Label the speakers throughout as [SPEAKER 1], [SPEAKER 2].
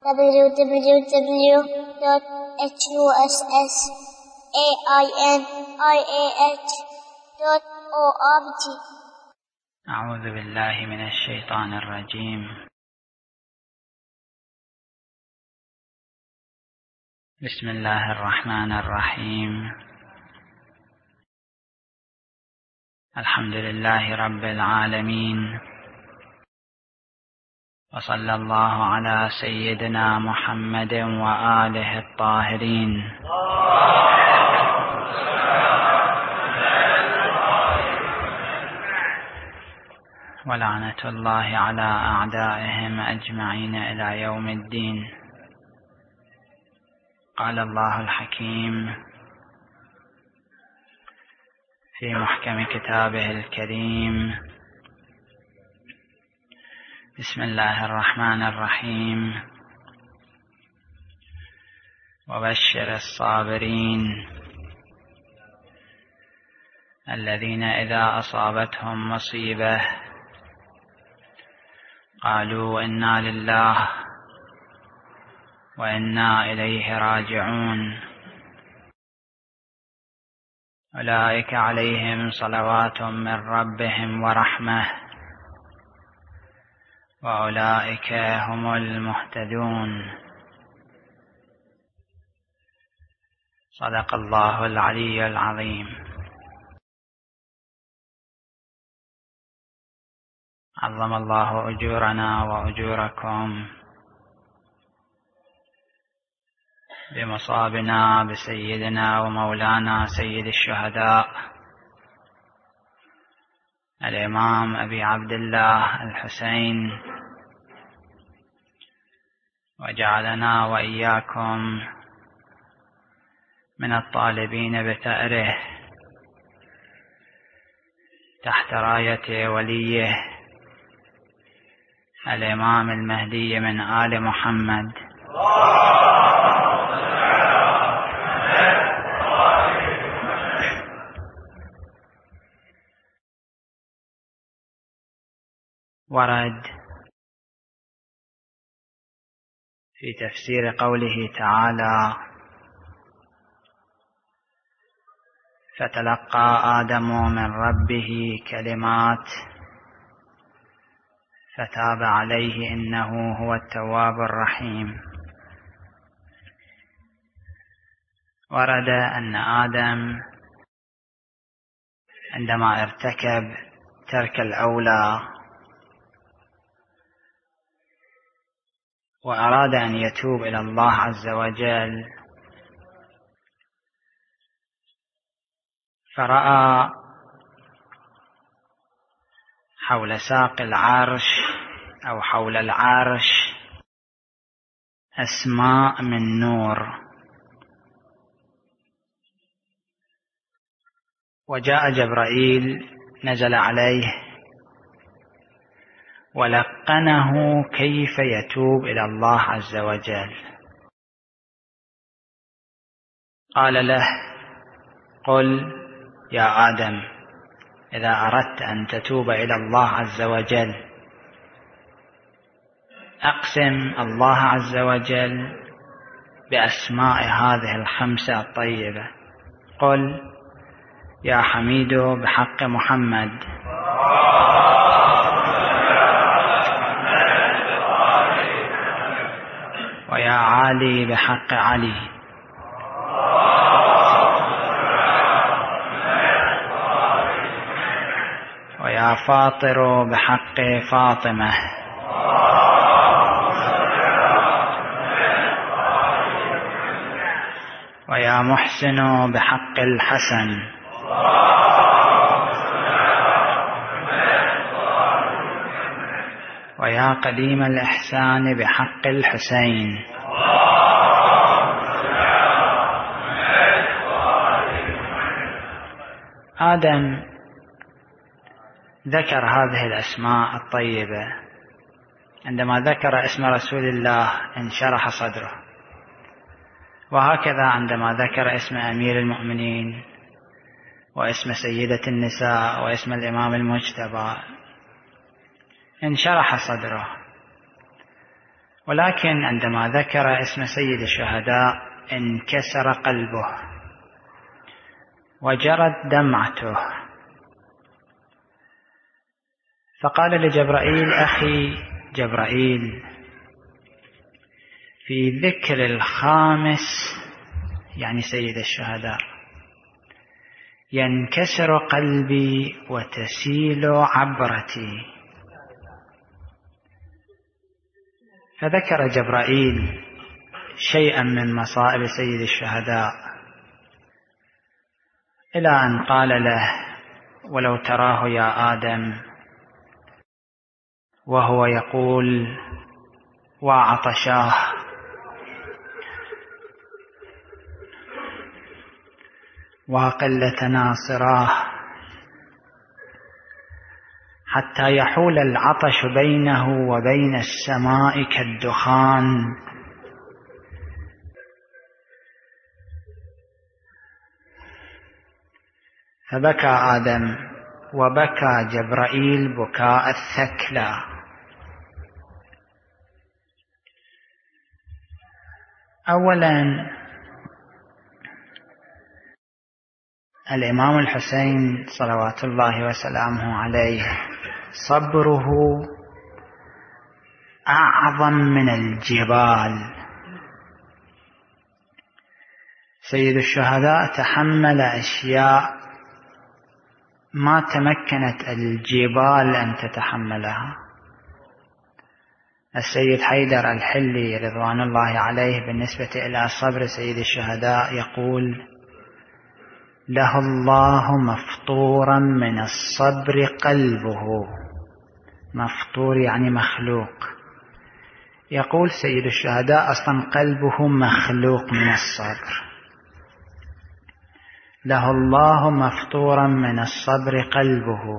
[SPEAKER 1] www.husainiah.org.
[SPEAKER 2] أعوذ بالله من الشيطان الرجيم. بسم الله الرحمن الرحيم. الحمد لله رب العالمين، وصلى الله على سيدنا محمد وآله الطاهرين، ولعنة الله على أعدائهم أجمعين إلى يوم الدين. قال الله الحكيم في محكم كتابه الكريم: بسم الله الرحمن الرحيم. وبشر الصابرين الذين إذا أصابتهم مصيبة قالوا إنا لله وإنا إليه راجعون، أولئك عليهم صلوات من ربهم ورحمة، وأولئك هم المهتدون. صدق الله العلي العظيم. عظم الله أجورنا وأجوركم بمصابنا بسيدنا ومولانا سيد الشهداء الإمام أبي عبد الله الحسين، وجعلنا وإياكم من الطالبين بثأره تحت راية وليه الإمام المهدي من آل محمد. ورد في تفسير قوله تعالى: فتلقى آدم من ربه كلمات فتاب عليه إنه هو التواب الرحيم. ورد أن آدم عندما ارتكب ترك الأولى وأراد أن يتوب إلى الله عز وجل، فرأى حول ساق العرش أو حول العرش أسماء من نور، وجاء جبرائيل نزل عليه ولقنه كيف يتوب إلى الله عز وجل. قال له: قل يا آدم إذا أردت أن تتوب إلى الله عز وجل أقسم الله عز وجل بأسماء هذه الخمسة الطيبة. قل يا حميد بحق محمد، ويا عالي بحق علي، ويا فاطر بحق فاطمة، ويا محسن بحق الحسن، ويا قديم الإحسان بحق الحسين. آدم ذكر هذه الأسماء الطيبة، عندما ذكر اسم رسول الله انشرح صدره، وهكذا عندما ذكر اسم أمير المؤمنين واسم سيدة النساء واسم الإمام المجتبى انشرح صدره. ولكن عندما ذكر اسم سيد الشهداء انكسر قلبه وجرت دمعته، فقال لجبرائيل: أخي جبرائيل، في ذكر الخامس يعني سيد الشهداء ينكسر قلبي وتسيل عبرتي. فذكر جبرائيل شيئا من مصائب سيد الشهداء إلى أن قال له: ولو تراه يا آدم وهو يقول وعطشاه، وقلة ناصراه، حتى يحول العطش بينه وبين السماء كالدخان. فبكى آدم وبكى جبرائيل بكاء الثكلى. أولا الإمام الحسين صلوات الله وسلامه عليه صبره أعظم من الجبال. سيد الشهداء تحمل أشياء ما تمكنت الجبال أن تتحملها. السيد حيدر الحلي رضوان الله عليه بالنسبة إلى صبر سيد الشهداء يقول: له الله مفطورا من الصبر قلبه. مفطور يعني مخلوق. يقول سيد الشهداء أصلا قلبه مخلوق من الصبر. له الله مفطورا من الصبر قلبه،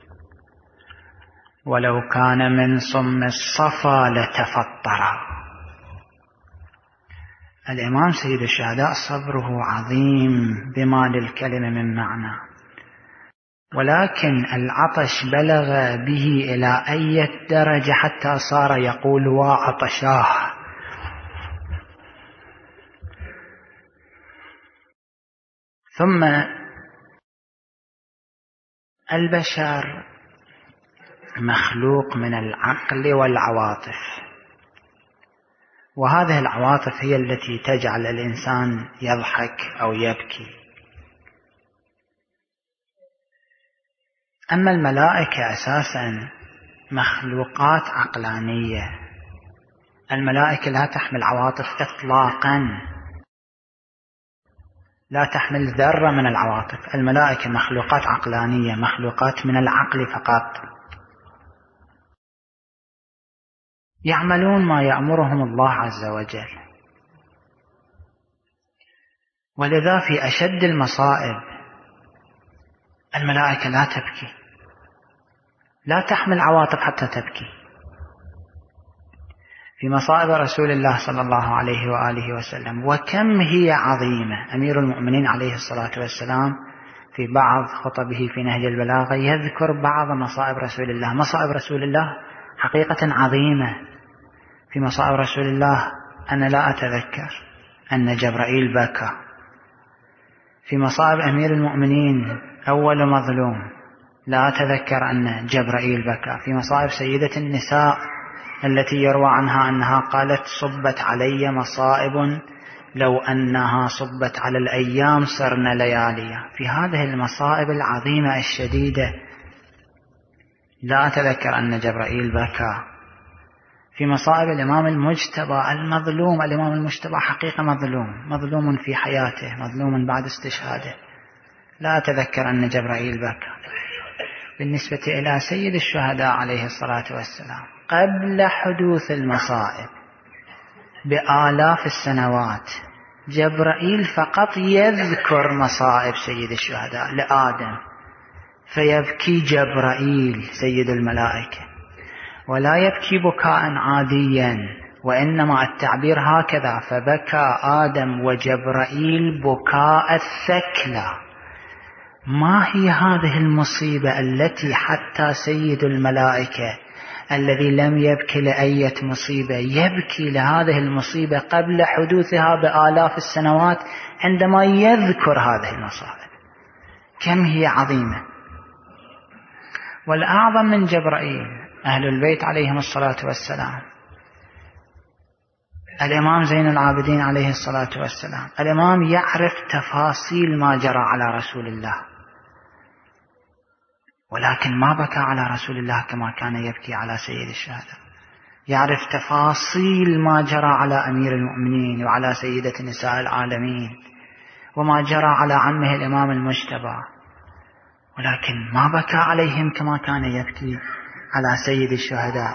[SPEAKER 2] ولو كان من صم الصفا لتفطر. الإمام سيد الشهداء صبره عظيم بما للكلمة من معنى، ولكن العطش بلغ به إلى أي درجة حتى صار يقول وعطشاه. ثم البشر مخلوق من العقل والعواطف، وهذه العواطف هي التي تجعل الإنسان يضحك أو يبكي. أما الملائكة أساسا مخلوقات عقلانية. الملائكة لا تحمل عواطف إطلاقا، لا تحمل ذرة من العواطف. الملائكة مخلوقات عقلانية، مخلوقات من العقل فقط، يعملون ما يأمرهم الله عز وجل. ولذا في أشد المصائب الملائكة لا تبكي، لا تحمل عواطف حتى تبكي. في مصائب رسول الله صلى الله عليه وآله وسلم وكم هي عظيمة. أمير المؤمنين عليه الصلاة والسلام في بعض خطبه في نهج البلاغة يذكر بعض مصائب رسول الله. مصائب رسول الله حقيقة عظيمة. في مصائب رسول الله أنا لا أتذكر أن جبرائيل بكى. في مصائب أمير المؤمنين أول مظلوم لا أتذكر أن جبرائيل بكى. في مصائب سيدة النساء التي يروى عنها أنها قالت: صبت علي مصائب لو أنها صبت على الأيام صرنا لياليا. في هذه المصائب العظيمة الشديدة لا أتذكر أن جبرائيل بكى. في مصائب الإمام المجتبى المظلوم، الإمام المجتبى حقيقة مظلوم في حياته، مظلوم بعد استشهاده، لا أتذكر أن جبرائيل بكى. بالنسبة إلى سيد الشهداء عليه الصلاة والسلام قبل حدوث المصائب بآلاف السنوات جبرائيل فقط يذكر مصائب سيد الشهداء لآدم فيبكي جبرائيل سيد الملائكة، ولا يبكي بكاء عاديا، وإنما التعبير هكذا: فبكى آدم وجبرائيل بكاء الثكلى. ما هي هذه المصيبة التي حتى سيد الملائكة الذي لم يبكي لأية مصيبة يبكي لهذه المصيبة قبل حدوثها بآلاف السنوات عندما يذكر هذه المصائب. كم هي عظيمة. والأعظم من جبرائيل أهل البيت عليهم الصلاة والسلام، الإمام زين العابدين عليه الصلاة والسلام. الإمام يعرف تفاصيل ما جرى على رسول الله، ولكن ما بكى على رسول الله كما كان يبكي على سيد الشهداء. يعرف تفاصيل ما جرى على أمير المؤمنين وعلى سيدة نساء العالمين وما جرى على عمه الإمام المجتبى، ولكن ما بكى عليهم كما كان يبكي على سيد الشهداء.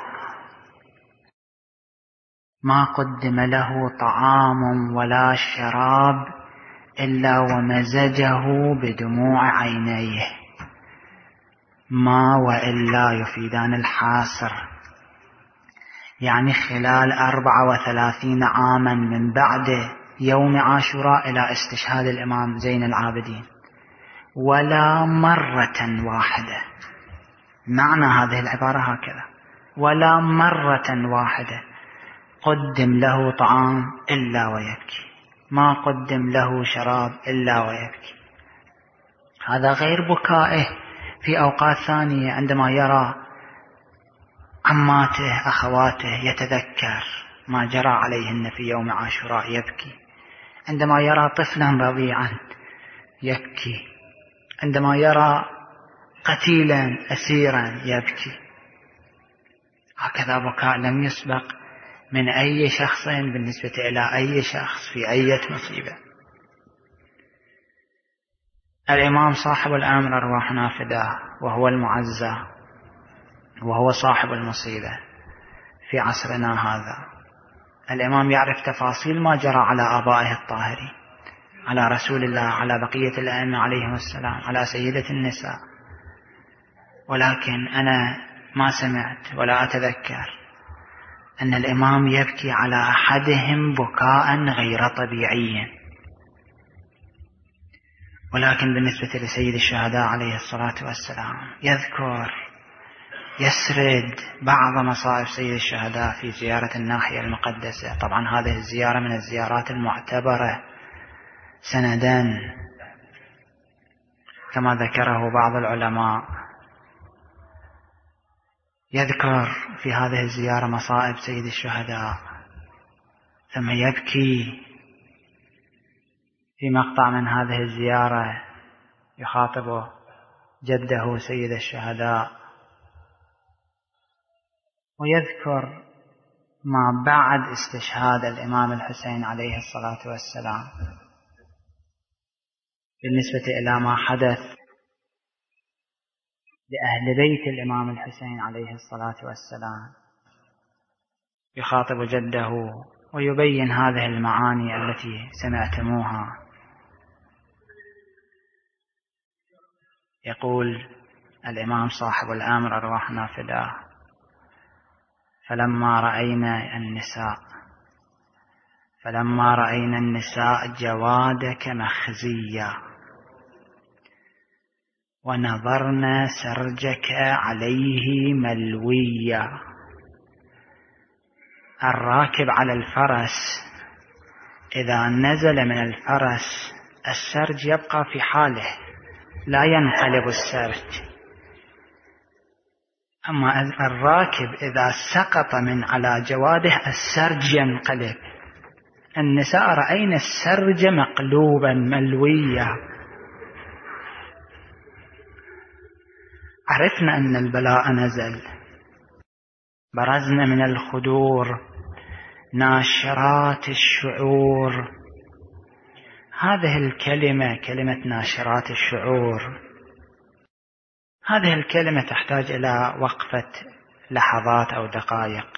[SPEAKER 2] ما قدم له طعام ولا شراب إلا ومزجه بدموع عينيه. ما وإلا يفيدان الحاصر، يعني خلال 34 عاما من بعد يوم عاشوراء إلى استشهاد الإمام زين العابدين ولا مرة واحدة، معنى هذه العبارة هكذا، ولا مرة واحدة قدم له طعام إلا ويبكي، ما قدم له شراب إلا ويبكي. هذا غير بكائه في أوقات ثانية عندما يرى عماته أخواته يتذكر ما جرى عليهن في يوم عاشوراء يبكي، عندما يرى طفلا رضيعا يبكي، عندما يرى قتيلا أسيرا يبكي. هكذا بكاء لم يسبق من أي شخص بالنسبة إلى أي شخص في أي مصيبة. الإمام صاحب الأمر أرواحنا فداه، وهو المعزى وهو صاحب المصيبة في عصرنا هذا. الإمام يعرف تفاصيل ما جرى على آبائه الطاهرين، على رسول الله، على بقية الأئمة عليهم السلام، على سيدة النساء، ولكن أنا ما سمعت ولا أتذكر أن الإمام يبكي على أحدهم بكاء غير طبيعي. ولكن بالنسبة لسيد الشهداء عليه الصلاة والسلام يذكر يسرد بعض مصائب سيد الشهداء في زيارة الناحية المقدسة. طبعا هذه الزيارة من الزيارات المعتبرة سندا كما ذكره بعض العلماء. يذكر في هذه الزيارة مصائب سيد الشهداء ثم يبكي في مقطع من هذه الزيارة يخاطب جده سيد الشهداء، ويذكر ما بعد استشهاد الإمام الحسين عليه الصلاة والسلام بالنسبة إلى ما حدث لأهل بيت الإمام الحسين عليه الصلاة والسلام. يخاطب جده ويبين هذه المعاني التي سمعتموها. يقول الإمام صاحب الأمر أرواحنا فداه: فلما رأينا النساء جوادك مخزيا ونظرنا سرجك عليه ملويا. الراكب على الفرس إذا نزل من الفرس السرج يبقى في حاله لا ينقلب السرج، أما الراكب إذا سقط من على جواده السرج ينقلب. النساء رأينا السرج مقلوبا ملويا. عرفنا أن البلاء نزل، برزنا من الخدور ناشرات الشعور. هذه الكلمة كلمة ناشرات الشعور، هذه الكلمة تحتاج إلى وقفة لحظات أو دقائق.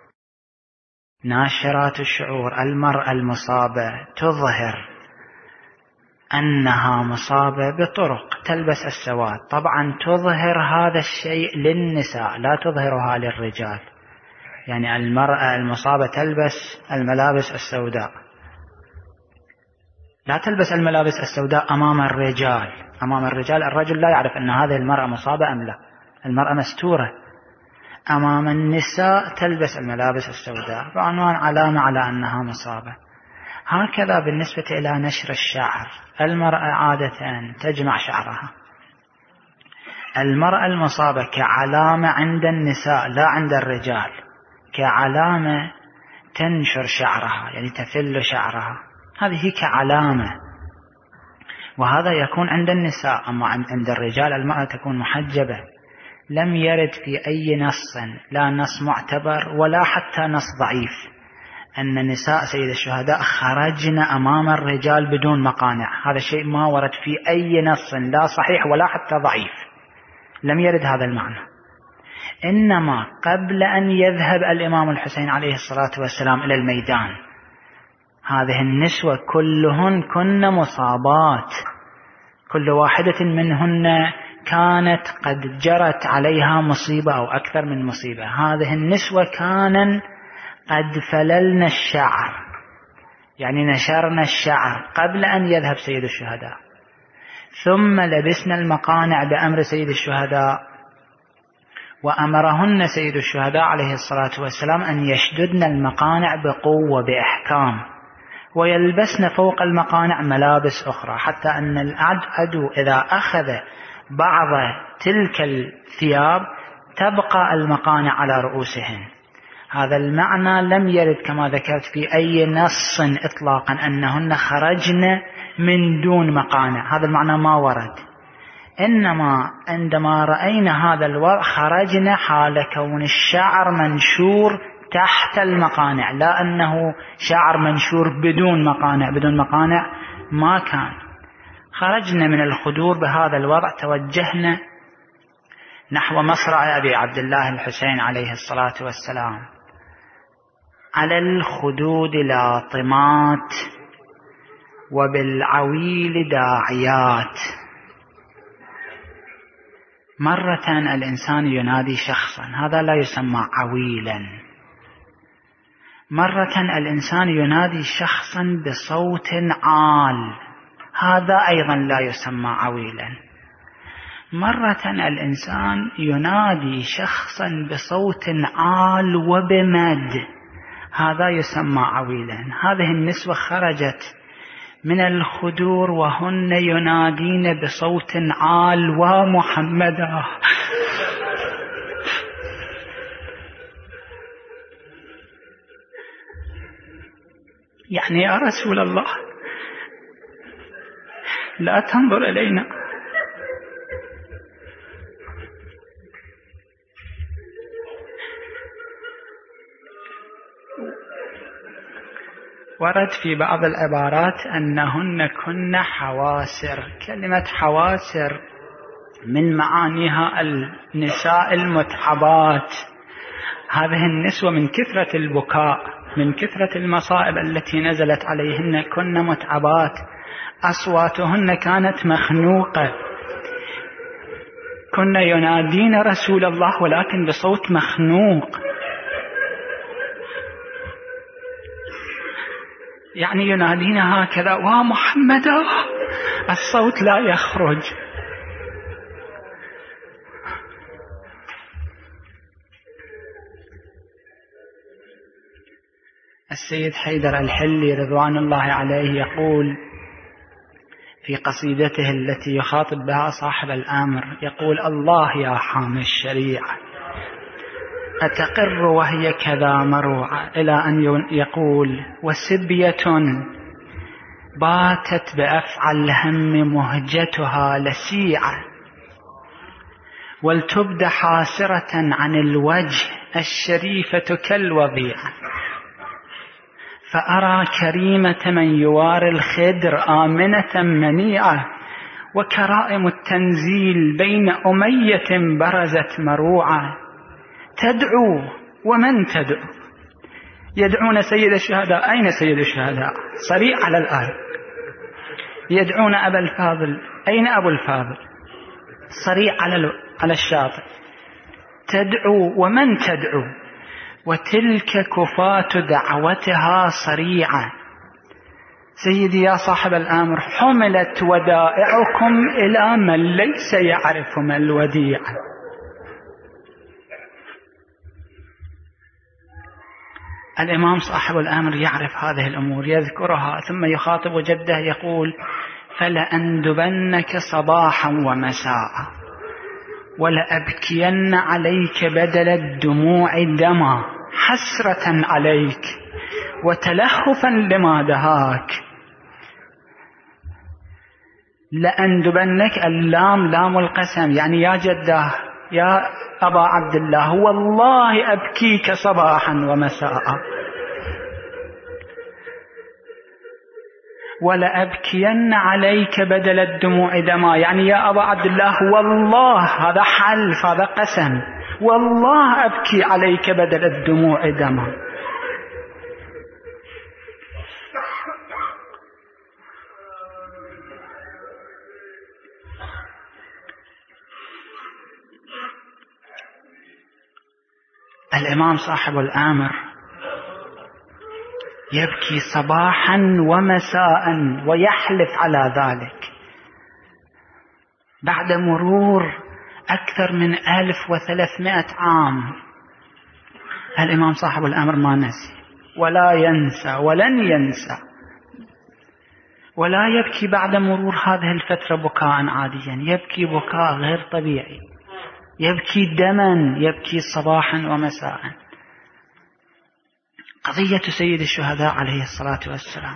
[SPEAKER 2] ناشرات الشعور، المرأة المصابة تظهر أنها مصابة بطرق، تلبس السواد. طبعا تظهر هذا الشيء للنساء لا تظهرها للرجال، يعني المرأة المصابة تلبس الملابس السوداء، لا تلبس الملابس السوداء أمام الرجال. الرجل لا يعرف أن هذه المرأة مصابة أم لا، المرأة مستورة. أمام النساء تلبس الملابس السوداء بعنوان علامة على أنها مصابة. هكذا بالنسبة إلى نشر الشعر، المرأة عادة تجمع شعرها. المرأة المصابة كعلامة عند النساء لا عند الرجال، كعلامة تنشر شعرها، يعني تفل شعرها، هذه كعلامة، وهذا يكون عند النساء. أما عند الرجال المرأة تكون محجبة. لم يرد في أي نص، لا نص معتبر ولا حتى نص ضعيف، أن نساء سيد الشهداء خرجن أمام الرجال بدون مقانع. هذا شيء ما ورد في أي نص، لا صحيح ولا حتى ضعيف، لم يرد هذا المعنى. إنما قبل أن يذهب الإمام الحسين عليه الصلاة والسلام إلى الميدان، هذه النسوة كلهن كن مصابات، كل واحدة منهن كانت قد جرت عليها مصيبة أو أكثر من مصيبة. هذه النسوة كانن قد فللن الشعر، يعني نشرن الشعر قبل أن يذهب سيد الشهداء، ثم لبسنا المقانع بأمر سيد الشهداء، وأمرهن سيد الشهداء عليه الصلاة والسلام أن يشددن المقانع بقوة بإحكام، ويلبسن فوق المقانع ملابس أخرى، حتى أن العدو إذا أخذ بعض تلك الثياب تبقى المقانع على رؤوسهن. هذا المعنى لم يرد كما ذكرت في أي نص إطلاقا أنهن خرجن من دون مقانع، هذا المعنى ما ورد. إنما عندما رأينا هذا الوضع خرجنا حال كون الشعر منشور تحت المقانع، لا أنه شعر منشور بدون مقانع. بدون مقانع ما كان. خرجنا من الخدور بهذا الوضع، توجهنا نحو مصرع أبي عبد الله الحسين عليه الصلاة والسلام، على الخدود لاطمات وبالعويل داعيات. مرة الإنسان ينادي شخصا، هذا لا يسمى عويلا. مرة الإنسان ينادي شخصا بصوت عال، هذا أيضا لا يسمى عويلا. مرة الإنسان ينادي شخصا بصوت عال وبمد، هذا يسمى عويلا. هذه النسوة خرجت من الخدور وهن ينادين بصوت عال ومحمدا، يعني يا رسول الله لا تنظر إلينا. ورد في بعض العبارات أنهن كن حواسر. كلمة حواسر من معانيها النساء المتعبات. هذه النسوة من كثرة البكاء، من كثرة المصائب التي نزلت عليهن، كن متعبات، أصواتهن كانت مخنوقة، كن ينادين رسول الله ولكن بصوت مخنوق، يعني ينادين هكذا ومحمدا، الصوت لا يخرج. السيد حيدر الحلي رضوان الله عليه يقول في قصيدته التي يخاطب بها صاحب الأمر، يقول: الله يا حامي الشريعة أتقر وهي كذا مروعة، إلى أن يقول: وسبية باتت بأفعى الهم مهجتها لسيعة، ولتبد حاسرة عن الوجه الشريفة كالوضيعة، فأرى كريمة من يواري الخدر آمنة منيعة، وكرائم التنزيل بين أمية برزت مروعة، تدعو ومن تدعو؟ يدعون سيد الشهداء. أين سيد الشهداء؟ صريع على الأرض. يدعون أبا الفاضل. أين أبو الفاضل؟ صريع على الشاطئ. تدعو ومن تدعو؟ وتلك كفاة دعوتها صريعة. سيدي يا صاحب الأمر، حملت ودائعكم إلى من ليس يعرف ما الوديعة. الإمام صاحب الأمر يعرف هذه الأمور يذكرها، ثم يخاطب جده يقول: فلأندبنك صباحا ومساء ولأبكين عليك بدل الدموع دما حسرة عليك وتلهفا لما دهاك. لأندبنك، اللام لام القسم، يعني يا جده يا أبا عبد الله والله أبكيك صباحا ومساء. ولأبكين عليك بدل الدموع دما، يعني يا أبا عبد الله والله، هذا حلف، هذا قسم، والله أبكي عليك بدل الدموع دما. الإمام صاحب الأمر يبكي صباحا ومساء ويحلف على ذلك بعد مرور أكثر من 1300 عام. الإمام صاحب الأمر ما نسي ولا ينسى ولن ينسى، ولا يبكي بعد مرور هذه الفترة بكاء عاديا، يبكي بكاء غير طبيعي، يبكي دما، يبكي صباحا ومساء. قضية سيد الشهداء عليه الصلاة والسلام،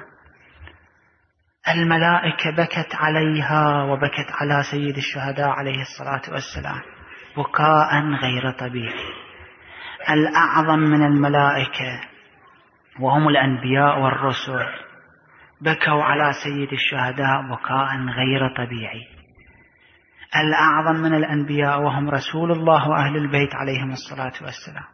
[SPEAKER 2] الملائكة بكت عليها وبكت على سيد الشهداء عليه الصلاة والسلام بكاء غير طبيعي. الأعظم من الملائكة وهم الأنبياء والرسل بكوا على سيد الشهداء بكاء غير طبيعي. الأعظم من الأنبياء وهم رسول الله وأهل البيت عليهم الصلاة والسلام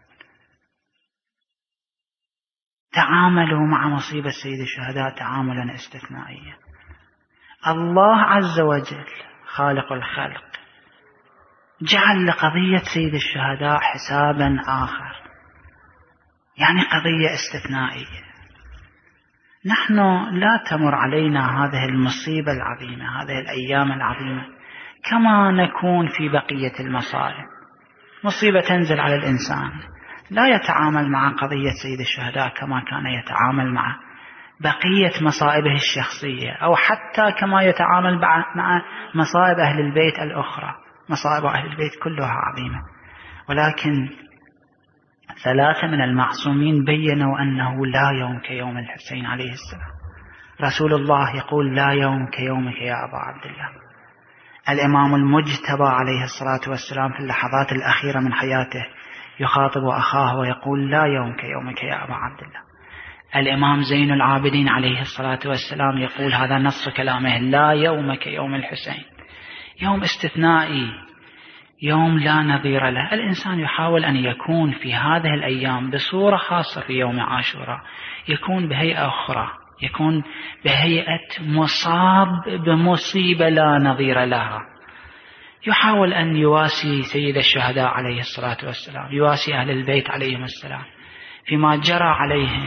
[SPEAKER 2] تعاملوا مع مصيبة سيد الشهداء تعاملا استثنائيا. الله عز وجل خالق الخلق جعل لقضية سيد الشهداء حسابا آخر، يعني قضية استثنائية. نحن لا تمر علينا هذه المصيبة العظيمة، هذه الأيام العظيمة كما نكون في بقية المصائب. مصيبة تنزل على الإنسان لا يتعامل مع قضية سيد الشهداء كما كان يتعامل مع بقية مصائبه الشخصية، أو حتى كما يتعامل مع مصائب أهل البيت الأخرى. مصائب أهل البيت كلها عظيمة، ولكن 3 من المعصومين بيّنوا أنه لا يوم كيوم الحسين عليه السلام. رسول الله يقول: لا يوم كيومك يا أبا عبد الله. الإمام المجتبى عليه الصلاة والسلام في اللحظات الأخيرة من حياته يخاطب أخاه ويقول: لا يوم كيومك يا أبا عبد الله. الإمام زين العابدين عليه الصلاة والسلام يقول، هذا نص كلامه: لا يوم كيوم الحسين. يوم استثنائي، يوم لا نظير له. الإنسان يحاول أن يكون في هذه الأيام بصورة خاصة في يوم عاشوراء، يكون بهيئة أخرى، يكون بهيئة مصاب بمصيبة لا نظير لها. يحاول أن يواسي سيد الشهداء عليه الصلاة والسلام، يواسي أهل البيت عليهم السلام فيما جرى عليهم،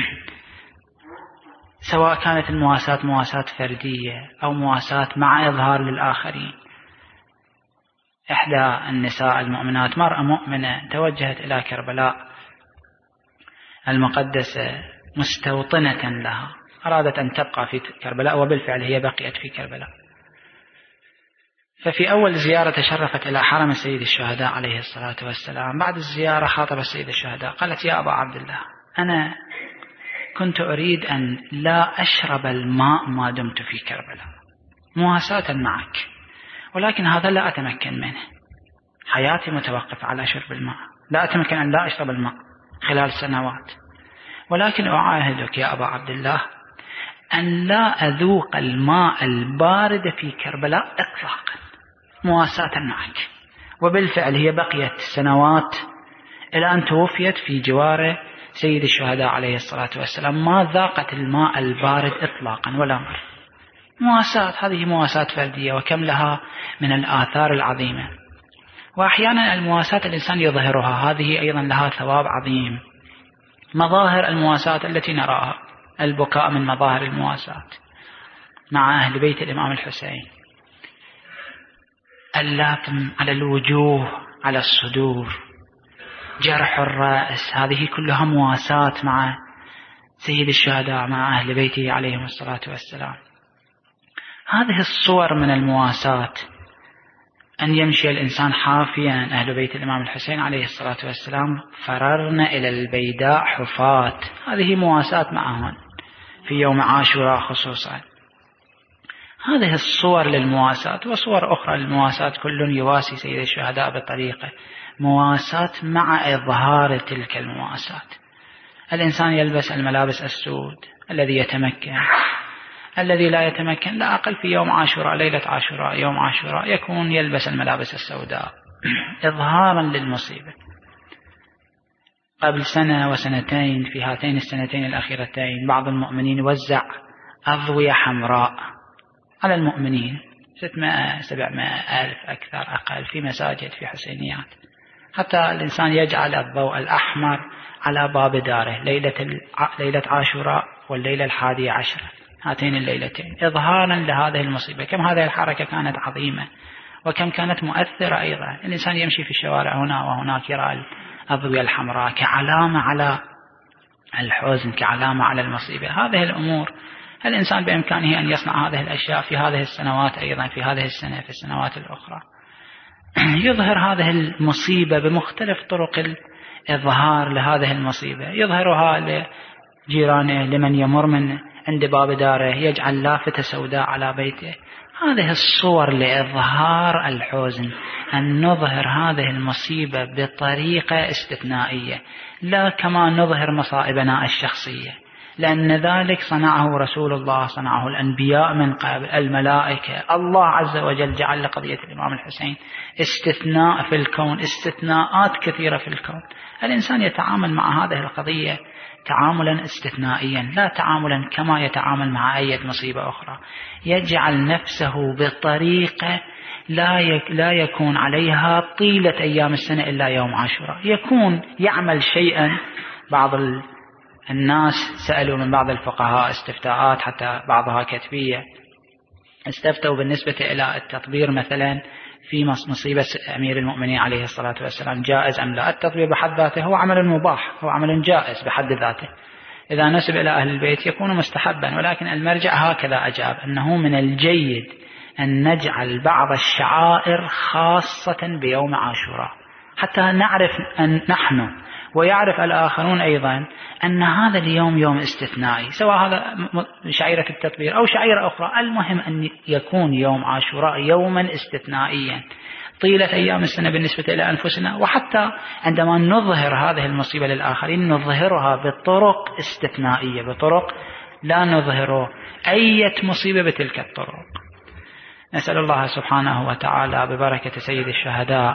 [SPEAKER 2] سواء كانت المواساة مواساة فردية أو مواساة مع إظهار للآخرين. إحدى النساء المؤمنات، مرأة مؤمنة، توجهت إلى كربلاء المقدسة مستوطنة لها، أرادت أن تبقى في كربلاء، وبالفعل هي بقيت في كربلاء. ففي أول زيارة تشرفت إلى حرم سيد الشهداء عليه الصلاة والسلام. بعد الزيارة خاطب سيد الشهداء، قالت: يا أبا عبد الله، أنا كنت أريد أن لا أشرب الماء ما دمت في كربلاء مواساة معك، ولكن هذا لا أتمكن منه. حياتي متوقفة على شرب الماء، لا أتمكن أن لا أشرب الماء خلال سنوات، ولكن أعاهدك يا أبا عبد الله أن لا أذوق الماء البارد في كربلاء إطلاقا مواساة معك. وبالفعل هي بقيت سنوات إلى أن توفيت في جوار سيد الشهداء عليه الصلاة والسلام، ما ذاقت الماء البارد إطلاقا ولا مرة. مواساة، هذه مواساة فردية، وكم لها من الآثار العظيمة. وأحيانا المواساة الإنسان يظهرها، هذه أيضا لها ثواب عظيم. مظاهر المواساة التي نراها، البكاء من مظاهر المواساة مع أهل بيت الإمام الحسين، اللاتم على الوجوه، على الصدور، جرح الرأس، هذه كلها مواساة مع سيد الشهداء، مع أهل بيته عليهم الصلاة والسلام. هذه الصور من المواساة، أن يمشي الإنسان حافيا. أهل بيت الإمام الحسين عليه الصلاة والسلام فررنا إلى البيداء حفاة، هذه مواساة معهم في يوم عاشوراء خصوصا. هذه الصور للمواساة، وصور أخرى للمواساة، كل يواسي سيد الشهداء بطريقة مواساة مع إظهار تلك المواساة. الإنسان يلبس الملابس السود الذي يتمكن، الذي لا يتمكن لا أقل في يوم عاشوراء، ليلة عاشوراء، يوم عاشوراء، يكون يلبس الملابس السوداء إظهارا للمصيبة. قبل سنة وسنتين، في هاتين السنتين الأخيرتين، بعض المؤمنين وزع أضوية حمراء على المؤمنين، 600 700 ألف أكثر أقل، في مساجد، في حسينيات، حتى الإنسان يجعل الضوء الأحمر على باب داره ليلة عاشوراء والليلة 11، هاتين الليلتين، إظهارا لهذه المصيبة. كم هذه الحركة كانت عظيمة، وكم كانت مؤثرة أيضا. الإنسان يمشي في الشوارع هنا وهناك يرى الأضوية الحمراء كعلامة على الحزن، كعلامة على المصيبة. هذه الأمور الإنسان بإمكانه أن يصنع هذه الأشياء في هذه السنوات أيضا، في هذه السنة، في السنوات الأخرى، يظهر هذه المصيبة بمختلف طرق الإظهار لهذه المصيبة. يظهرها لجيرانه، لمن يمر من عند باب داره، يجعل لافتة سوداء على بيته. هذه الصور لإظهار الحزن، أن نظهر هذه المصيبة بطريقة استثنائية، لا كما نظهر مصائبنا الشخصية، لأن ذلك صنعه رسول الله، صنعه الأنبياء من قبل، الملائكة. الله عز وجل جعل لقضية الإمام الحسين استثناء في الكون، استثناءات كثيرة في الكون. الإنسان يتعامل مع هذه القضية تعاملا استثنائيا، لا تعاملا كما يتعامل مع أي مصيبة أخرى. يجعل نفسه بطريقة لا يكون عليها طيلة أيام السنة إلا يوم عاشوراء، يكون يعمل شيئا. بعض الناس سألوا من بعض الفقهاء استفتاءات، حتى بعضها كتبية، استفتوا بالنسبة إلى التطبير مثلا في مصيبة أمير المؤمنين عليه الصلاة والسلام، جائز أم لا؟ التطبير بحد ذاته هو عمل مباح، هو عمل جائز بحد ذاته، إذا نسب إلى أهل البيت يكون مستحبا. ولكن المرجع هكذا أجاب، أنه من الجيد أن نجعل بعض الشعائر خاصة بيوم عاشوراء، حتى نعرف أن نحن ويعرف الآخرون أيضا أن هذا اليوم يوم استثنائي، سواء هذا شعيرة التطبير أو شعيرة أخرى. المهم أن يكون يوم عاشوراء يوما استثنائيا طيلة أيام السنة بالنسبة إلى أنفسنا، وحتى عندما نظهر هذه المصيبة للآخرين نظهرها بطرق استثنائية، بطرق لا نظهر أي مصيبة بتلك الطرق. نسأل الله سبحانه وتعالى ببركة سيد الشهداء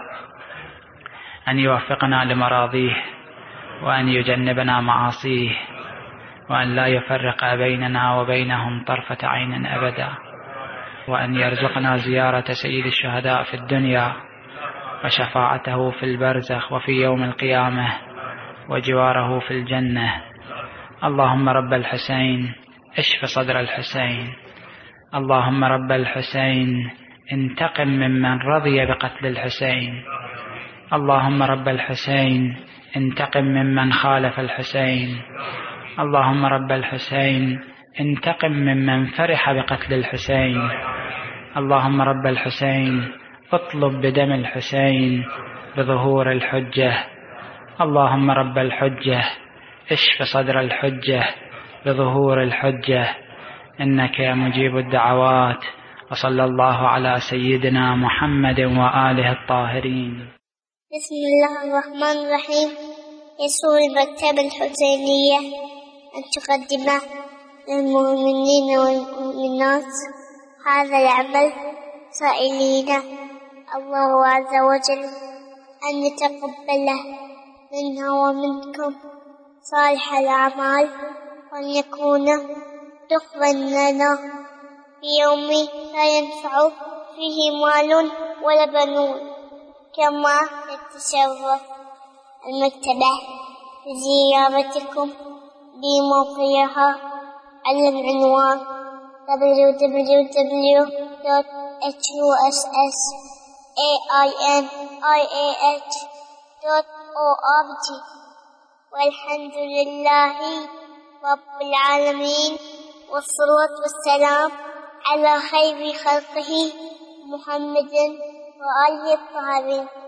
[SPEAKER 2] أن يوفقنا لمراضيه، وأن يجنبنا معاصيه، وأن لا يفرق بيننا وبينهم طرفة عين أبدا، وأن يرزقنا زيارة سيد الشهداء في الدنيا، وشفاعته في البرزخ وفي يوم القيامة، وجواره في الجنة. اللهم رب الحسين اشف صدر الحسين، اللهم رب الحسين انتقم ممن رضي بقتل الحسين، اللهم رب الحسين انتقم ممن خالف الحسين، اللهم رب الحسين انتقم ممن فرح بقتل الحسين، اللهم رب الحسين اطلب بدم الحسين بظهور الحجة، اللهم رب الحجة اشف صدر الحجة بظهور الحجة، إنك مجيب الدعوات. وصلى الله على سيدنا محمد وآله الطاهرين.
[SPEAKER 1] بسم الله الرحمن الرحيم. يسر المكتبة الحسينية أن تقدم للمؤمنين والمؤمنات هذا العمل، سائلين الله عز وجل أن يتقبله منا ومنكم صالح الأعمال، وأن يكون دخلا لنا في يوم لا ينفع فيه مال ولا بنون. كما تتشرف المكتبة بزيارتكم بموقعها على العنوان www.hussainih.org or object. Walhamdulillahi Rabbil Alameen. والصلاة والسلام على خير خلقه محمد وآله الطاهرين.